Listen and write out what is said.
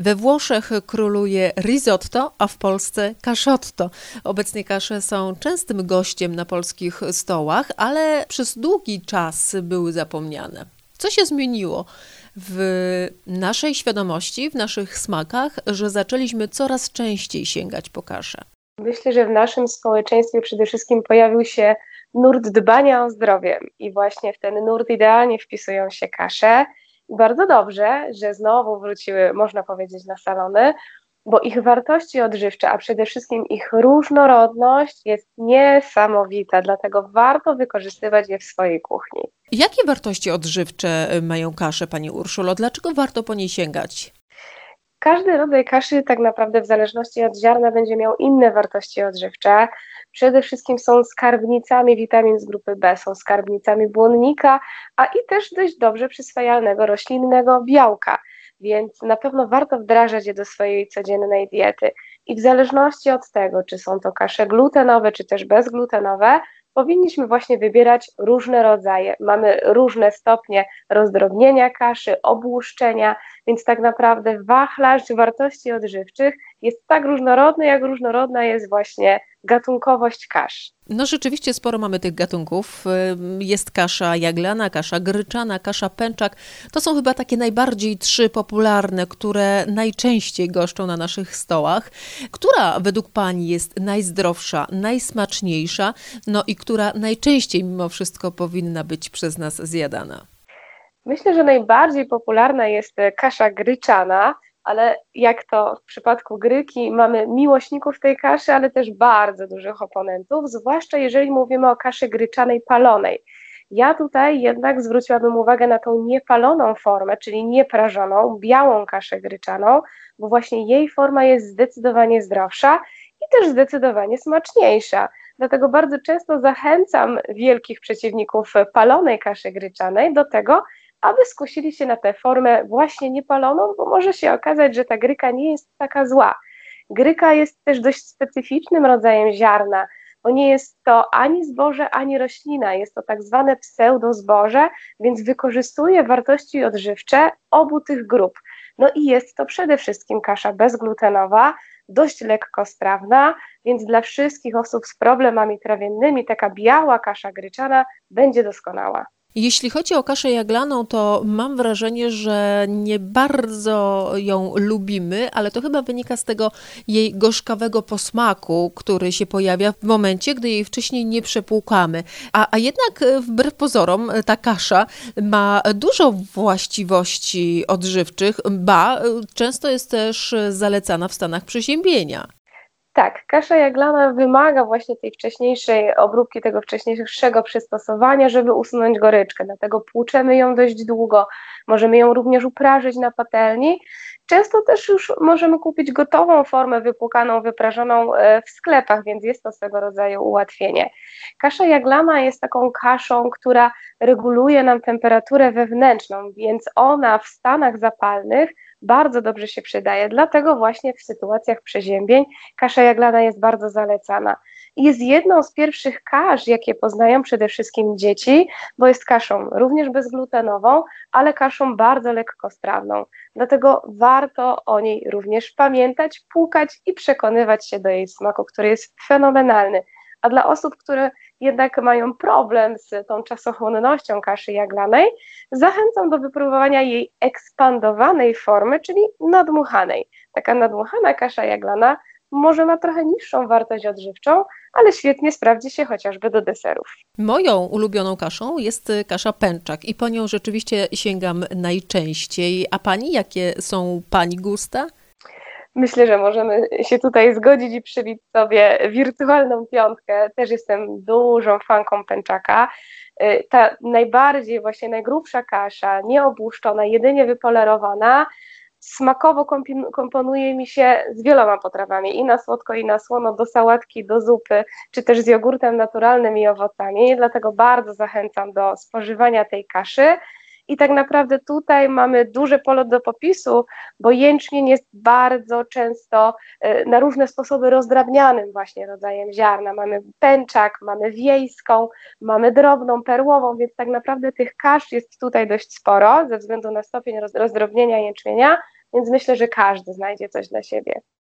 We Włoszech króluje risotto, a w Polsce caszotto. Obecnie kasze są częstym gościem na polskich stołach, ale przez długi czas były zapomniane. Co się zmieniło w naszej świadomości, w naszych smakach, że zaczęliśmy coraz częściej sięgać po kaszę? Myślę, że w naszym społeczeństwie przede wszystkim pojawił się nurt dbania o zdrowie i właśnie w ten nurt idealnie wpisują się kasze. I bardzo dobrze, że znowu wróciły, można powiedzieć, na salony, bo ich wartości odżywcze, a przede wszystkim ich różnorodność jest niesamowita, dlatego warto wykorzystywać je w swojej kuchni. Jakie wartości odżywcze mają kasze, Pani Urszulo? Dlaczego warto po nie sięgać? Każdy rodzaj kaszy tak naprawdę w zależności od ziarna będzie miał inne wartości odżywcze. Przede wszystkim są skarbnicami witamin z grupy B, są skarbnicami błonnika, a i też dość dobrze przyswajalnego roślinnego białka, więc na pewno warto wdrażać je do swojej codziennej diety. I w zależności od tego, czy są to kasze glutenowe, czy też bezglutenowe, powinniśmy właśnie wybierać różne rodzaje. Mamy różne stopnie rozdrobnienia kaszy, obłuszczenia, więc tak naprawdę wachlarz wartości odżywczych jest tak różnorodny, jak różnorodna jest właśnie gatunkowość kasz. No rzeczywiście sporo mamy tych gatunków. Jest kasza jaglana, kasza gryczana, kasza pęczak. To są chyba takie najbardziej trzy popularne, które najczęściej goszczą na naszych stołach. Która według Pani jest najzdrowsza, najsmaczniejsza, no i która najczęściej mimo wszystko powinna być przez nas zjadana? Myślę, że najbardziej popularna jest kasza gryczana, ale jak to w przypadku gryki, mamy miłośników tej kaszy, ale też bardzo dużych oponentów, zwłaszcza jeżeli mówimy o kaszy gryczanej palonej. Ja tutaj jednak zwróciłabym uwagę na tą niepaloną formę, czyli nieprażoną, białą kaszę gryczaną, bo właśnie jej forma jest zdecydowanie zdrowsza i też zdecydowanie smaczniejsza. Dlatego bardzo często zachęcam wielkich przeciwników palonej kaszy gryczanej do tego, aby skusili się na tę formę właśnie niepaloną, bo może się okazać, że ta gryka nie jest taka zła. Gryka jest też dość specyficznym rodzajem ziarna, bo nie jest to ani zboże, ani roślina, jest to tak zwane pseudozboże, więc wykorzystuje wartości odżywcze obu tych grup. No i jest to przede wszystkim kasza bezglutenowa, dość lekkostrawna, więc dla wszystkich osób z problemami trawiennymi taka biała kasza gryczana będzie doskonała. Jeśli chodzi o kaszę jaglaną, to mam wrażenie, że nie bardzo ją lubimy, ale to chyba wynika z tego jej gorzkawego posmaku, który się pojawia w momencie, gdy jej wcześniej nie przepłukamy. A jednak wbrew pozorom ta kasza ma dużo właściwości odżywczych, ba, często jest też zalecana w stanach przeziębienia. Tak, kasza jaglana wymaga właśnie tej wcześniejszej obróbki, tego wcześniejszego przystosowania, żeby usunąć goryczkę, dlatego płuczemy ją dość długo, możemy ją również uprażyć na patelni. Często też już możemy kupić gotową formę wypłukaną, wyprażoną w sklepach, więc jest to swego rodzaju ułatwienie. Kasza jaglana jest taką kaszą, która reguluje nam temperaturę wewnętrzną, więc ona w stanach zapalnych bardzo dobrze się przydaje, dlatego właśnie w sytuacjach przeziębień kasza jaglana jest bardzo zalecana. I jest jedną z pierwszych kasz, jakie poznają przede wszystkim dzieci, bo jest kaszą również bezglutenową, ale kaszą bardzo lekkostrawną. Dlatego warto o niej również pamiętać, płukać i przekonywać się do jej smaku, który jest fenomenalny. A dla osób, które jednak mają problem z tą czasochłonnością kaszy jaglanej, zachęcam do wypróbowania jej ekspandowanej formy, czyli nadmuchanej. Taka nadmuchana kasza jaglana może ma trochę niższą wartość odżywczą, ale świetnie sprawdzi się chociażby do deserów. Moją ulubioną kaszą jest kasza pęczak i po nią rzeczywiście sięgam najczęściej. A Pani, jakie są Pani gusta? Myślę, że możemy się tutaj zgodzić i przybić sobie wirtualną piątkę. Też jestem dużą fanką pęczaka. Ta najbardziej, właśnie najgrubsza kasza, nieobłuszczona, jedynie wypolerowana, smakowo komponuje mi się z wieloma potrawami, i na słodko, i na słono, do sałatki, do zupy, czy też z jogurtem naturalnym i owocami. Dlatego bardzo zachęcam do spożywania tej kaszy. i tak naprawdę tutaj mamy duże pole do popisu, bo jęczmień jest bardzo często na różne sposoby rozdrabnianym właśnie rodzajem ziarna. Mamy pęczak, mamy wiejską, mamy drobną, perłową, więc tak naprawdę tych kasz jest tutaj dość sporo ze względu na stopień rozdrobnienia jęczmienia, więc myślę, że każdy znajdzie coś dla siebie.